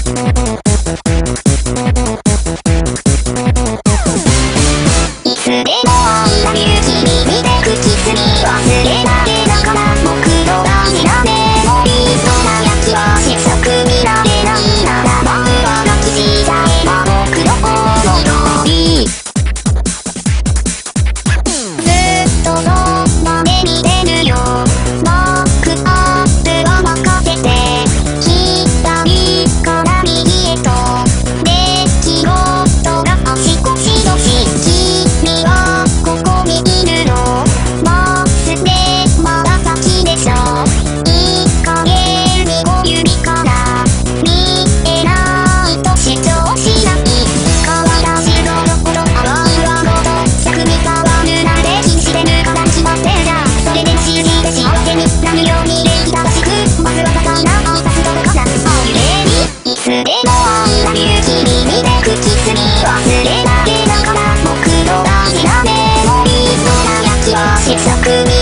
いつでもI love you君見てくキスに忘れられながら僕の大事なメモリーその焼きは失速見られないならば上書きしちゃえば僕の思い通りずっとそばで見てるよバックアップは任せて左から右へと出来事が足腰どし君はここにいるのバスでまだ先でしょいい加減に小指から見えないと主張しない体中のことあわうわごと逆に変わるなんて気にしてるから決まってじゃそれで信じて幸せになるように礼儀正しくまずは高な挨拶とかなあゆれにいつでもI love you君見てくキスに忘れられながら僕の大事なメモリーその焼きは失速